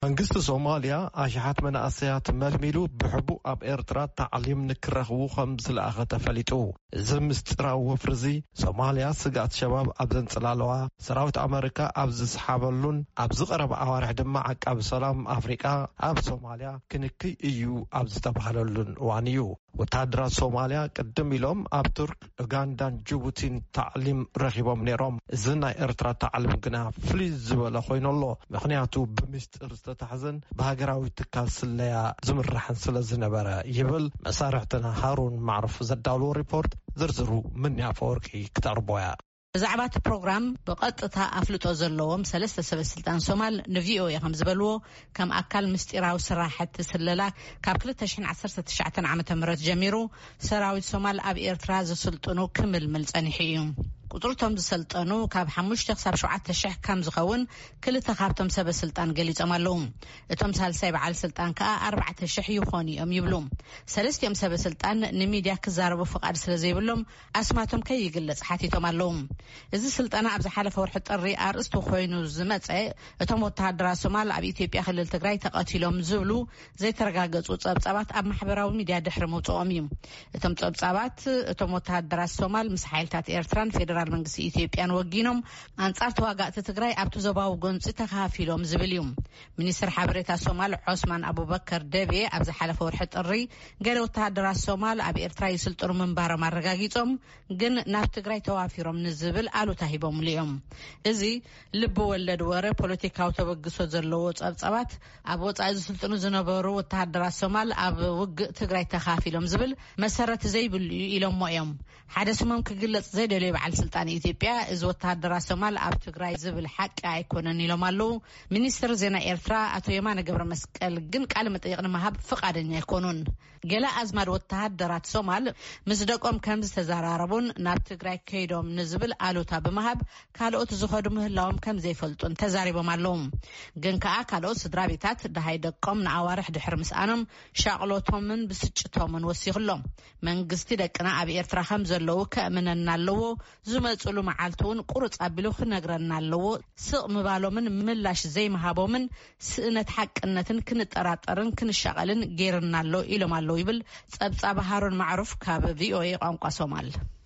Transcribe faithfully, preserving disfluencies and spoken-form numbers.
መንግስት ሶማሊያ አሽሓት መናእሰያት መልሚሉ ብሕቡእ ኣብ ኤርትራ ተዓሊም ንክረኽቡ ከም ዝለኣኸ ተፈሊጡ እዚ ምስጢራዊ ወፍርዚ ሶማሊያ ስጋት ሸባብ ኣብ ዘንጽላለዋ ሰራዊት ኣሜሪካ ኣብ ዝስሓበሉን ኣብ ዝቐረበ ኣዋርሕ ድማ ዓቃቢ ሰላም ኣፍሪቃ ኣብ ሶማሊያ ክንክይ እዩ ኣብ ዝተባሃለሉን እዋን እዩ። ወታደራት ሶማሊያ ቅድም ኢሎም ኣብ ቱርክ፣ ኡጋንዳን ጅቡቲን ተዕሊም ረኺቦም ነይሮም። እዚ ናይ ኤርትራ ተዕሊም ግና ፍልይ ዝበለ ኮይኑሎ ምክንያቱ ብምስጢር ዝተታሕዘን በሃገራዊ ትካል ስለያ ዝምራሕን ስለ ዝነበረ ይብል መሳርሕትና ሃሩን ማዕሩፍ ዘዳውሎ ሪፖርት ዝርዝሩ ምን ያፈወርቂ ክተርቦያ ብዛዕባት ፕሮግራም በቀጥታ አፍልጦ ዘለዎም ሰለስተ ሰበስልጣን ሶማል ንቪኦኤ ከም ዝበልዎ ከም አካል ምስጢራዊ ስራሕቲ ስለላ ካብ ክልተ ሽሕን ዓሰርተ ትሽዓተ ዓመተ ምህረት ጀሚሩ ሰራዊት ሶማል ኣብ ኤርትራ ዝስልጥኑ ክምልምል ጸኒሑ እዩ። ቁጥርቶም ዝሰልጠኑ ካብ ሓሙሽተ ክሳብ ሸውዓተ ሽሕ ከም ዝኸውን ክልተ ካብቶም ሰበስልጣን ገሊጾም ኣለዉ። እቶም ሳልሳይ በዓል ስልጣን ከዓ ኣርባዕተ ሽሕ ይኾኑ እዮም ይብሉ። ሰለስቲኦም ሰበስልጣን ንሚድያ ክዛረቡ ፍቃድ ስለ ዘይብሎም ኣስማቶም ከይግለጽ ሓቲቶም ኣለዉ። እዚ ስልጠና ኣብ ዝሓለፈ ወርሒ ጥሪ ኣርእስቱ ኮይኑ ዝመጸ እቶም ወታደራት ሶማል ኣብ ኢትዮጵያ ክልል ትግራይ ተቐቲሎም ዝብሉ ዘይተረጋገጹ ጸብጻባት ኣብ ማሕበራዊ ሚድያ ድሕሪ ምውጽኦም እዩ። እቶም ጸብጻባት እቶም ወታደራት ሶማል ምስ ሓይልታት ኤርትራን ፌደራል መንግስቲ ኢትዮጵያን ወጊኖም አንጻር ተዋጋእቲ ትግራይ ኣብቲ ዞባዊ ጎንፂ ተኻፊሎም ዝብል እዩ። ሚኒስትር ሓበሬታ ሶማል ዑስማን አቡበከር ደቤ ኣብ ዝሓለፈ ወርሒ ጥሪ ገለ ወታደራት ሶማል ኣብ ኤርትራ ይስልጥኑ ምንባሮም አረጋጊጾም ግን ናብ ትግራይ ተዋፊሮም ንዝብል ኣሉታ ሂቦም ልዮም። እዚ ልቢ ወለድ ወረ ፖለቲካዊ ተበግሶ ዘለዎ ጸብጻባት ኣብ ወጻኢ ዝስልጥኑ ዝነበሩ ወታደራት ሶማል ኣብ ውግእ ትግራይ ተኻፊሎም ዝብል መሰረት ዘይብሉ ኢሎም ሞዮም ሓደ ስሞም ክግለጽ ዘይደልዩ በዓል ስልጣን ኢትዮጵያ እዚ ወታደራት ሶማል ኣብ ትግራይ ዝብል ሓቂ ኣይኮነን ኢሎም ኣለዉ። ሚኒስትር ዜና ኤርትራ አቶ የማነ ገብረ መስቀል ግን ቃል መጠይቅ ንምሃብ ፍቃደኛ ኣይኮኑን። ገለ አዝማድ ወታደራት ሶማል ምስ ደቆም ከም ዝተዘራረቡን ናብ ትግራይ ከይዶም ንዝብል ኣሉታ ብምሃብ ካልኦት ዝኸዱ ምህላዎም ከም ዘይፈልጡን ተዛሪቦም ኣለዉ። ግን ከዓ ካልኦት ስድራቤታት ድሃይ ደቆም ንኣዋርሕ ድሕሪ ምስኣኖም ሻቅሎቶምን ብስጭቶምን ወሲኽሎም መንግስቲ ደቅና ኣብ ኤርትራ ከም ዘለዉ ከእምነና ኣለዎ ዝመጽሉ መዓልቱን ቁርጽ አቢሉ ክነግረና ኣለዎ ስቕ ምባሎምን ምላሽ ዘይመሃቦምን ስእነት ሓቅነትን ክንጠራጠርን ክንሻቀልን ጌርና ኣሎ ኢሎም ኣለዉ ይብል ጸብጻብ ሃሩን ማዕሩፍ ካብ ቪኦኤ ቋንቋ ሶማል።